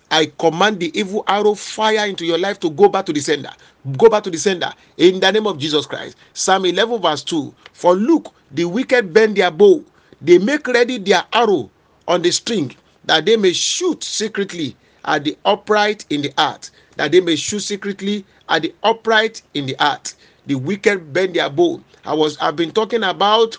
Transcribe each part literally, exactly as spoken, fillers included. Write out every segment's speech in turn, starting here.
I command the evil arrow fire into your life to go back to the sender. Go back to the sender in the name of Jesus Christ. Psalm eleven verse two. For look, the wicked bend their bow. They make ready their arrow on the string, that they may shoot secretly at the upright in the heart. That they may shoot secretly at the upright in the heart. The wicked bend their bow. I was I've been talking about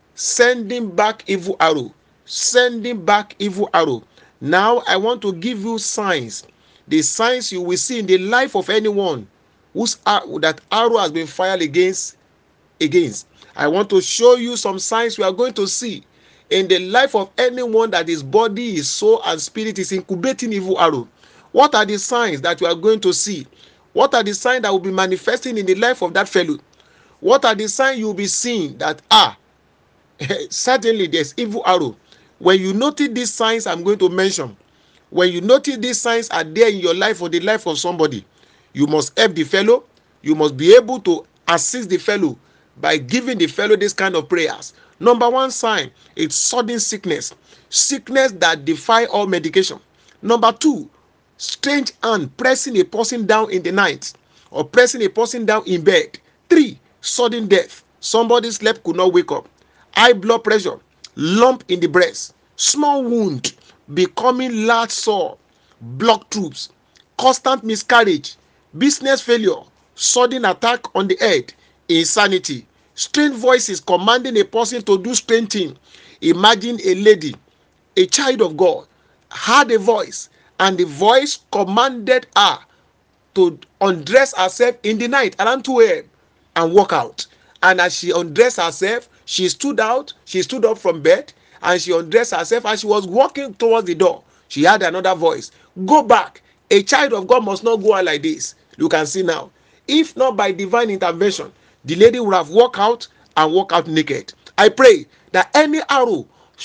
sending back evil arrow. Sending back evil arrow. Now I want to give you signs. The signs you will see in the life of anyone whose that arrow has been fired against against. I want to show you some signs we are going to see in the life of anyone that his body, his soul, and spirit is incubating evil arrow. What are the signs that you are going to see? What are the signs that will be manifesting in the life of that fellow? What are the signs you will be seeing that ah, certainly there's evil arrow? When you notice these signs I'm going to mention, when you notice these signs are there in your life or the life of somebody, you must help the fellow. You must be able to assist the fellow by giving the fellow this kind of prayers. Number one sign is sudden sickness. Sickness that defy all medication. Number two, strange hand pressing a person down in the night or pressing a person down in bed. Three, sudden death. Somebody slept, could not wake up. High blood pressure, lump in the breast, small wound becoming large sore, blocked troops, constant miscarriage, business failure, sudden attack on the head, insanity, strange voices commanding a person to do strange things. Imagine a lady, a child of God, had a voice, and the voice commanded her to undress herself in the night around two a.m. and walk out. And as she undressed herself, she stood out, she stood up from bed, and she undressed herself. As she was walking towards the door, she heard another voice. Go back. A child of God must not go out like this. You can see now. If not by divine intervention, the lady would have walked out and walked out naked. I pray that any arrow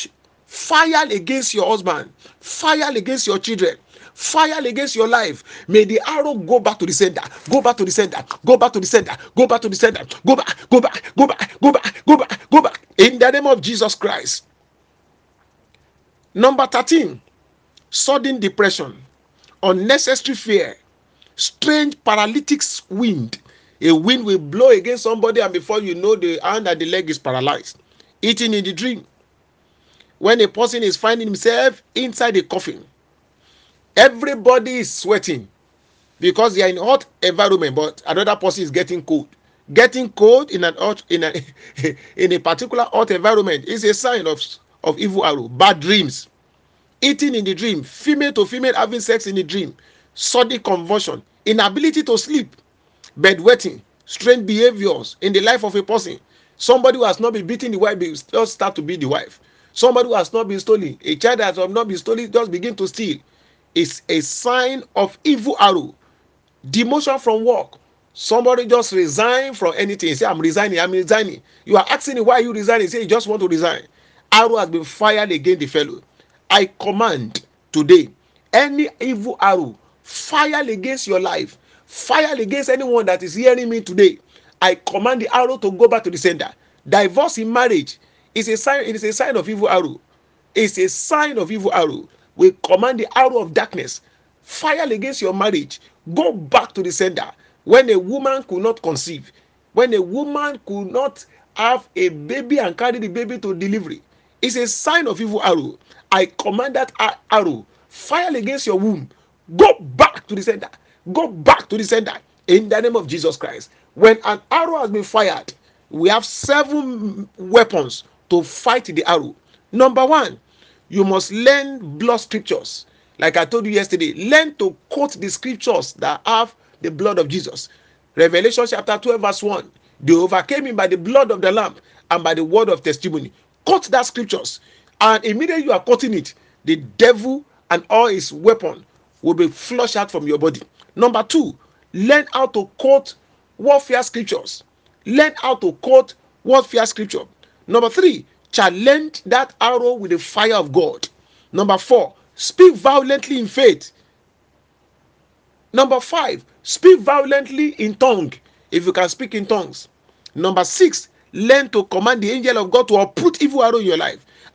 fired against your husband, fired against your children, fire against your life, may the arrow go back to the sender, go back to the sender, go back to the sender, go back to the sender, go back, go back, go back, go back, go back, go back, in the name of Jesus Christ. Number thirteen, sudden depression, unnecessary fear, strange paralytic wind. A wind will blow against somebody, and before you know, the hand and the leg is paralyzed. Eating in the dream. When a person is finding himself inside a coffin, everybody is sweating because they are in a hot environment, but another person is getting cold. Getting cold in an hot, in a in a particular hot environment is a sign of, of evil arrow. Bad dreams. Eating in the dream, female to female having sex in the dream, sudden convulsion, inability to sleep, bedwetting, strange behaviors in the life of a person. Somebody who has not been beating the wife just start to beat the wife. Somebody who has not been stolen, a child that has not been stolen just begin to steal. It's a sign of evil arrow. Demotion from work. Somebody just resign from anything. Say, I'm resigning, I'm resigning. You are asking why you resigning. Say, you just want to resign. Arrow has been fired against the fellow. I command today, any evil arrow fired against your life, fired against anyone that is hearing me today, I command the arrow to go back to the sender. Divorce in marriage is a sign, it is a sign of evil arrow. It's a sign of evil arrow. We command the arrow of darkness fired against your marriage, go back to the sender. When a woman could not conceive, when a woman could not have a baby and carry the baby to delivery, it's a sign of evil arrow. I command that arrow fired against your womb, go back to the sender. Go back to the sender in the name of Jesus Christ. When an arrow has been fired, we have seven weapons to fight the arrow. Number one, you must learn blood scriptures. Like I told you yesterday, learn to quote the scriptures that have the blood of Jesus. Revelation chapter twelve verse one. They overcame him by the blood of the Lamb and by the word of testimony. Quote that scriptures. And immediately you are quoting it, the devil and all his weapon will be flushed out from your body. Number two, learn how to quote warfare scriptures. Learn how to quote warfare scripture. Number three, challenge that arrow with the fire of God. Number four, speak violently in faith. Number five, speak violently in tongue, if you can speak in tongues. Number six, learn to command the angel of God to uproot evil arrow in your life.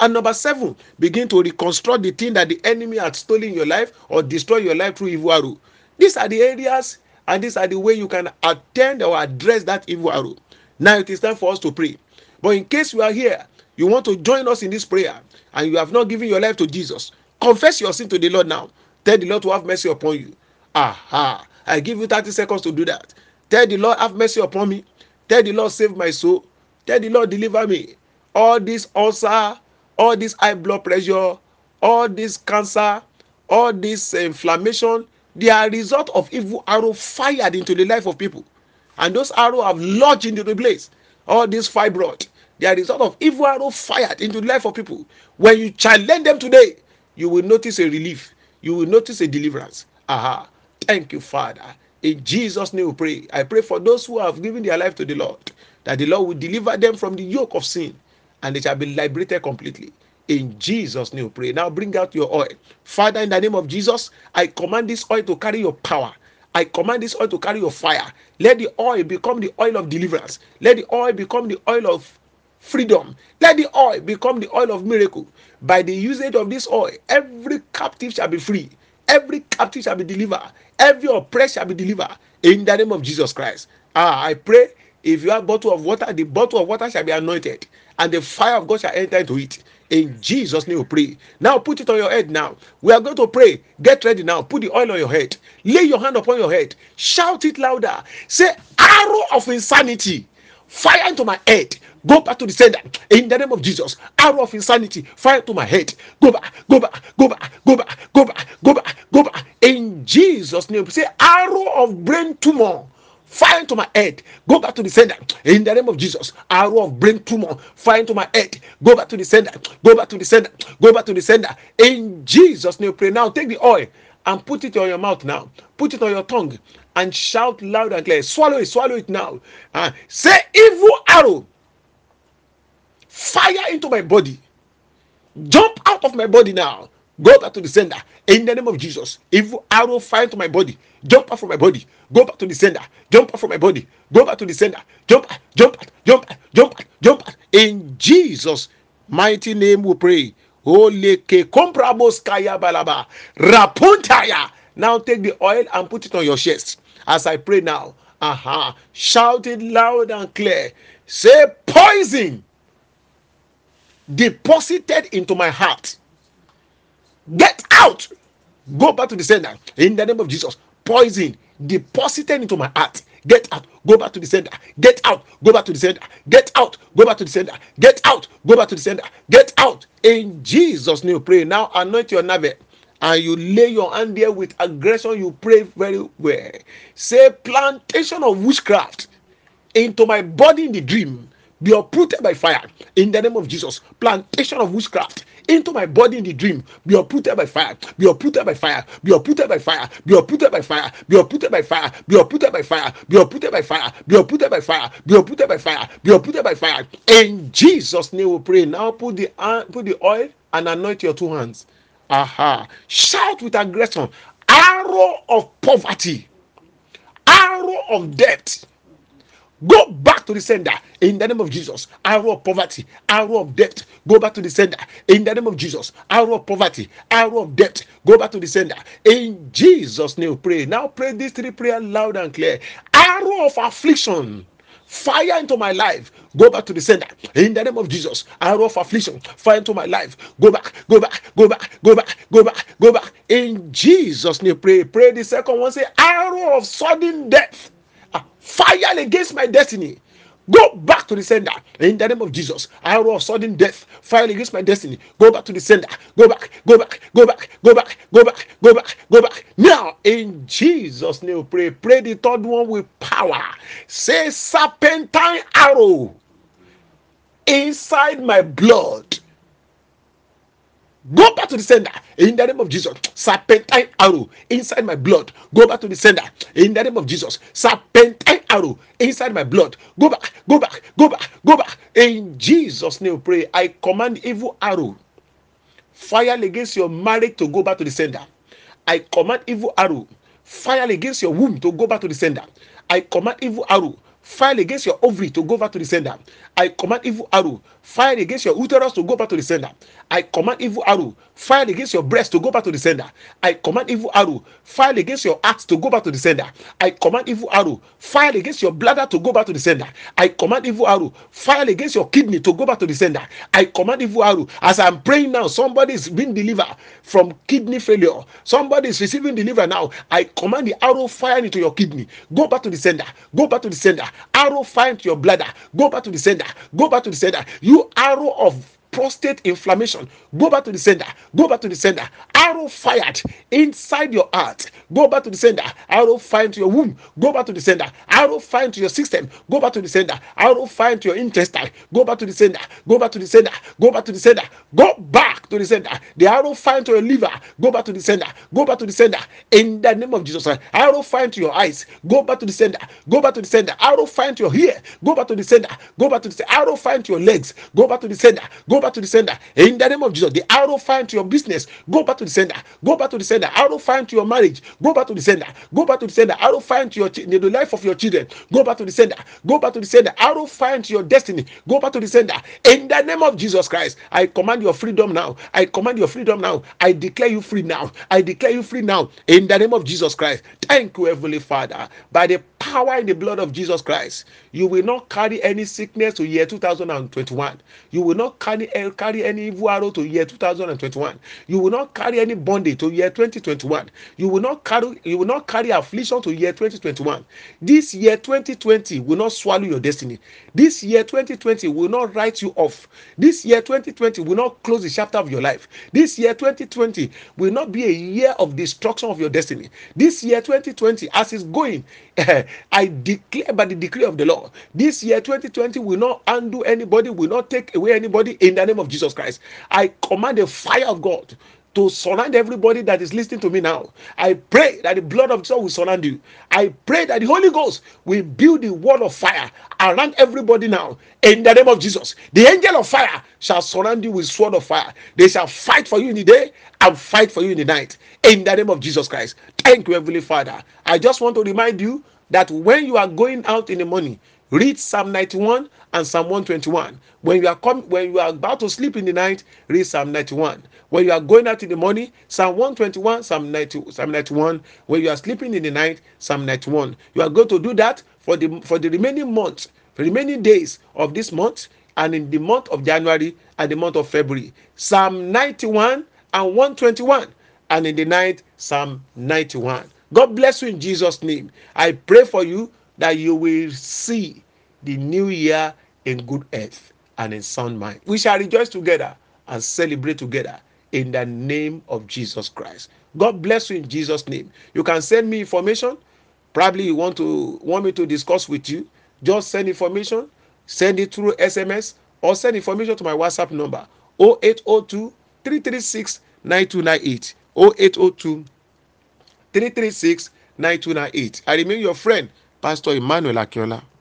And number seven, begin to reconstruct the thing that the enemy had stolen in your life or destroy your life through evil arrow. These are the areas and these are the way you can attend or address that evil arrow. Now it is time for us to pray. But in case you are here, you want to join us in this prayer and you have not given your life to Jesus, confess your sin to the Lord now. Tell the Lord to have mercy upon you. Aha. I give you thirty seconds to do that. Tell the Lord, have mercy upon me. Tell the Lord, save my soul. Tell the Lord, deliver me. All this ulcer, all this high blood pressure, all this cancer, all this inflammation, they are a result of evil arrow fired into the life of people. And those arrows have lodged into the place. All this fibroid, they are a result of evil arrow fired into the life of people. When you challenge them today, you will notice a relief. You will notice a deliverance. Aha. Thank you, Father. In Jesus' name we pray. I pray for those who have given their life to the Lord, that the Lord will deliver them from the yoke of sin and they shall be liberated completely. In Jesus' name we pray. Now bring out your oil. Father, in the name of Jesus, I command this oil to carry your power. I command this oil to carry your fire. Let the oil become the oil of deliverance. Let the oil become the oil of freedom. Let the oil become the oil of miracle. By the usage of this oil, every captive shall be free. Every captive shall be delivered. Every oppressed shall be delivered. In the name of Jesus Christ. Ah, I pray, if you have a bottle of water, the bottle of water shall be anointed, and the fire of God shall enter into it. In Jesus' name we pray. Now put it on your head now. We are going to pray. Get ready now. Put the oil on your head. Lay your hand upon your head. Shout it louder. Say, arrow of insanity, fire into my head. Go back to the sender. In the name of Jesus. Arrow of insanity, fire to my head. Go back, go back, go back, go back, go back, go back, go back. In Jesus' name. Say, arrow of brain tumor, fire into my head. Go back to the sender. In the name of Jesus. Arrow of brain tumor, fire into my head. Go back to the sender. Go back to the sender. Go back to the sender. In Jesus' name. Pray now. Take the oil and put it on your mouth now. Put it on your tongue and shout loud and clear. Swallow it. Swallow it now. Uh, say, evil arrow, fire into my body. Jump out of my body now. Go back to the sender. In the name of Jesus. Evil arrow, fire into my body. Jump out from my body. Go back to the sender. Jump out from my body. Go back to the sender. Jump, jump, jump, jump, jump. In Jesus' mighty name we pray. Oleke komprabos kaya balaba. Rapuntaya. Now take the oil and put it on your chest. As I pray now. Aha. Shout it loud and clear. Say, poison deposited into my heart, get out. Go back to the sender. In the name of Jesus. Poison deposited into my heart, get out. Go back to the sender. Get out. Go back to the sender. Get out. Go back to the sender. Get out. Go back to the sender. Get out. In Jesus' name, pray. Now anoint your navel and you lay your hand there with aggression. You pray very well. Say, plantation of witchcraft into my body in the dream, be uprooted by fire. In the name of Jesus. Plantation of witchcraft into my body in the dream, be uprooted by fire. Be uprooted by fire. Be uprooted by fire. Be uprooted by fire. Be uprooted by fire. Be uprooted by fire. Be uprooted by fire. Be uprooted by fire. Be uprooted by fire. Be uprooted by fire. In Jesus' name we pray. Now put the uh, put the oil and anoint your two hands. Aha. Shout with aggression. Arrow of poverty. Arrow of debt. Go back to the sender in the name of Jesus. Arrow of poverty, arrow of debt. Go back to the sender in the name of Jesus. Arrow of poverty, arrow of debt. Go back to the sender in Jesus' name. Pray now. Pray these three prayers loud and clear. Arrow of affliction, fire into my life. Go back to the sender in the name of Jesus. Arrow of affliction, fire into my life. Go back, go back, go back, go back, go back, go back. In Jesus' name. Pray. Pray the second one. Say, arrow of sudden death, fire against my destiny. Go back to the sender in the name of Jesus. Arrow of sudden death, fire against my destiny. Go back to the sender. Go back, go back, go back, go back, go back, go back, go back. Now, in Jesus' name, pray. Pray the third one with power. Say, serpentine arrow inside my blood. Go back to the sender in the name of Jesus. Serpentine arrow inside my blood. Go back to the sender in the name of Jesus. Serpentine arrow inside my blood. Go back, go back, go back, go back. In Jesus' name, pray. I command evil arrow, fire against your marriage, to go back to the sender. I command evil arrow, fire against your womb, to go back to the sender. I command evil arrow, fired against your ovary to go back to the sender. I command evil arrow fired against your uterus to go back to the sender. I command evil arrow fired against your breast to go back to the sender. I command evil arrow fired against your heart to go back to the sender. I command evil arrow fired against your bladder to go back to the sender. I command evil arrow fired against your kidney to go back to the sender. I command evil arrow. As I'm praying now, somebody is being delivered from kidney failure. Somebody is receiving deliverance now. I command the arrow fire into your kidney. Go back to the sender. Go back to the sender. Arrow fire into your bladder. Go back to the sender. Go back to the sender. You arrow of prostate inflammation, go back to the sender. Go back to the sender. Arrow fired inside your heart, go back to the sender. Arrow fired into your womb, go back to the sender. Arrow fired into your system, go back to the sender. Arrow fired into your intestine, go back to the sender. Go back to the sender. Go back to the sender. Go back to the sender. The arrow fired into your liver, go back to the sender. Go back to the sender. In the name of Jesus, arrow fired into your eyes, go back to the sender. Go back to the sender. Arrow fired into your ear, go back to the sender. Go back to the sender. Arrow fired into your legs, go back to the sender. Go back to the sender. In the name of Jesus, the arrow fire into your business, go back to the sender. Go back to the sender. Arrow fire into your marriage, go back to the sender. Go back to the sender. Arrow fire into your the life of your children, go back to the sender. Go back to the sender. Arrow fire into your destiny, go back to the sender. In the name of Jesus Christ, I command your freedom now. I command your freedom now. I declare you free now. I declare you free now. In the name of Jesus Christ. Thank you, Heavenly Father. By the power in the blood of Jesus Christ, you will not carry any sickness to year two thousand twenty-one. You will not carry, carry any evil arrow to year two thousand twenty-one. You will not carry any bondage to year twenty twenty-one. You will not carry you will not carry affliction to year twenty twenty-one. This year twenty twenty will not swallow your destiny. This year twenty twenty will not write you off. This year twenty twenty will not close the chapter of your life. This year twenty twenty will not be a year of destruction of your destiny. This year twenty twenty, as it's going, I declare by the decree of the Lord, this year twenty twenty will not undo anybody, will not take away anybody. In the name of Jesus Christ, I command the fire of God to surround everybody that is listening to me now. I pray that the blood of Jesus will surround you. I pray that the Holy Ghost will build the wall of fire around everybody now. In the name of Jesus, the angel of fire shall surround you with sword of fire. They shall fight for you in the day and fight for you in the night. In the name of Jesus Christ. Thank you, Heavenly Father. I just want to remind you that when you are going out in the morning, read Psalm ninety-one and Psalm one twenty-one. When you are coming, when you are about to sleep in the night, read Psalm ninety-one. When you are going out in the morning, Psalm one twenty-one, Psalm ninety, Psalm ninety-one. When you are sleeping in the night, Psalm ninety-one. You are going to do that for the for the remaining months, for the remaining days of this month, and in the month of January and the month of February. Psalm ninety-one and one twenty-one, and in the night, Psalm ninety-one. God bless you in Jesus' name. I pray for you that you will see the new year in good health and in sound mind. We shall rejoice together and celebrate together in the name of Jesus Christ. God bless you in Jesus' name. You can send me information. Probably you want to want me to discuss with you. Just send information. Send it through S M S or send information to my WhatsApp number zero eight zero two, three three six, nine two nine eight. zero eight zero two, three three six, nine two nine eight. I remain your friend, Pastor Emmanuel Akinola.